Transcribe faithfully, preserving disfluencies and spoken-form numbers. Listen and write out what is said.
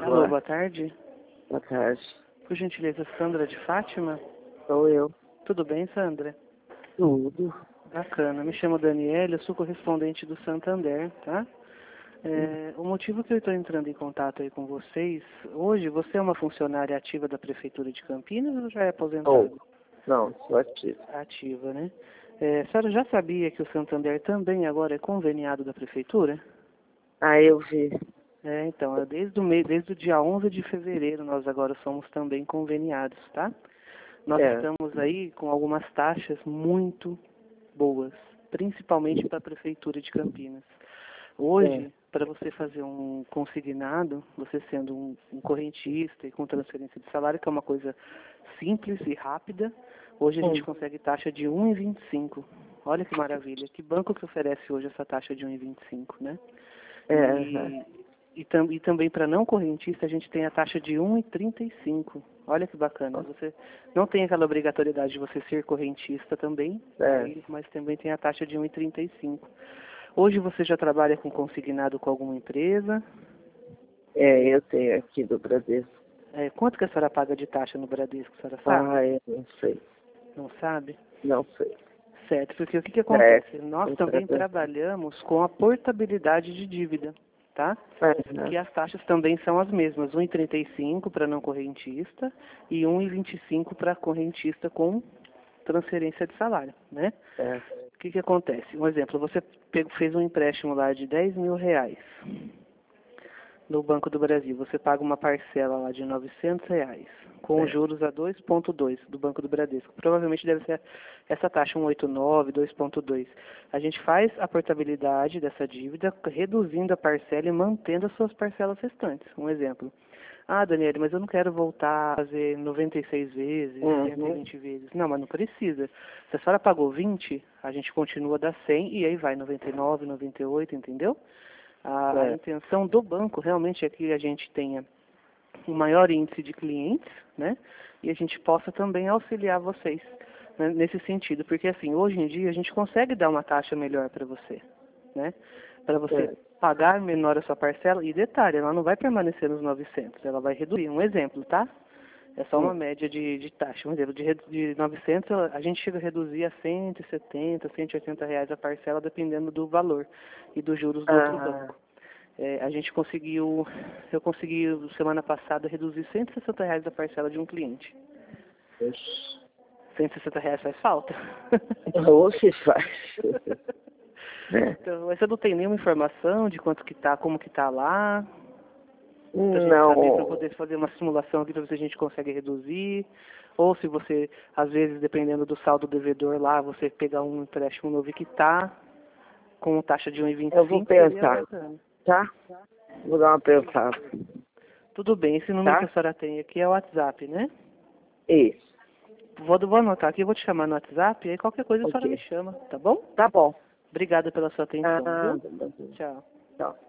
Alô, boa tarde. Boa tarde. Por gentileza, Sandra de Fátima? Sou eu. Tudo bem, Sandra? Tudo. Bacana. Me chamo Daniela, eu sou correspondente do Santander, tá? É, o motivo que eu estou entrando em contato aí com vocês, hoje você é uma funcionária ativa da Prefeitura de Campinas ou já é aposentada? Oh. Não, sou ativa. Ativa, né? É, a senhora já sabia que o Santander também agora é conveniado da Prefeitura? Ah, eu vi. É, então, é desde o, mês, desde o dia onze de fevereiro nós agora somos também conveniados, tá? Nós É. estamos aí com algumas taxas muito boas, principalmente para a Prefeitura de Campinas. Hoje, É. para você fazer um consignado, você sendo um, um correntista e com transferência de salário, que é uma coisa simples e rápida, hoje a gente Hum. consegue taxa de um vírgula vinte e cinco. Olha que maravilha. Que banco que oferece hoje essa taxa de um vírgula vinte e cinco, né? É. E, e, tam, e também para não correntista a gente tem a taxa de um vírgula trinta e cinco. Olha que bacana. Você não tem aquela obrigatoriedade de você ser correntista também, É. aí, mas também tem a taxa de um vírgula trinta e cinco. Hoje você já trabalha com consignado com alguma empresa? É, eu tenho aqui do Bradesco. É, quanto que a senhora paga de taxa no Bradesco, a senhora sabe? Ah, eu não sei. Não sabe? Não sei. Certo, porque o que, que acontece? É. Nós também trabalhamos com a portabilidade de dívida, tá? É. Que as taxas também são as mesmas, um vírgula trinta e cinco para não correntista e um vírgula vinte e cinco para correntista com transferência de salário, né? É. O que, que acontece? Um exemplo, você pegou, fez um empréstimo lá de dez mil reais no Banco do Brasil. Você paga uma parcela lá de novecentos reais, com É. juros a dois vírgula dois do Banco do Bradesco. Provavelmente deve ser essa taxa, cento e oitenta e nove, dois vírgula dois. A gente faz a portabilidade dessa dívida, reduzindo a parcela e mantendo as suas parcelas restantes. Um exemplo. Ah, Daniele, mas eu não quero voltar a fazer noventa e seis vezes, Uhum. cento e vinte vezes. Não, mas não precisa. Se a senhora pagou vinte, a gente continua a dar cem e aí vai noventa e nove, noventa e oito, entendeu? A, a É. intenção do banco realmente é que a gente tenha um maior índice de clientes, né? E a gente possa também auxiliar vocês, né, nesse sentido. Porque assim, hoje em dia a gente consegue dar uma taxa melhor para você, né? Para você É. pagar menor a sua parcela. E detalhe, ela não vai permanecer nos novecentos, ela vai reduzir. Um exemplo, tá? É só uma Hum. média de, de taxa. Um exemplo, de, redu- de novecentos, ela- a gente chega a reduzir a cento e setenta, cento e oitenta reais a parcela, dependendo do valor e dos juros do outro Ah. banco. É, a gente conseguiu, eu consegui semana passada reduzir cento e sessenta reais a parcela de um cliente. Ixi. cento e sessenta reais faz falta. Ou se faz. É. Então, mas você não tem nenhuma informação de quanto que tá, como que tá lá? Pra gente saber, para Não. poder fazer uma simulação aqui para ver se a gente consegue reduzir. Ou se você, às vezes, dependendo do saldo devedor lá, você pegar um empréstimo novo e quitar com taxa de um vírgula vinte e Eu vou cinco, seria pensar. bacana. Tá? Vou dar uma pensada. Tudo bem, esse número Tá? que a senhora tem aqui é o WhatsApp, né? Isso. Vou, vou anotar aqui, vou te chamar no WhatsApp e aí qualquer coisa a senhora me Ok. chama, tá bom? Tá bom. Obrigada pela sua atenção, Ah, viu? Tchau. tchau.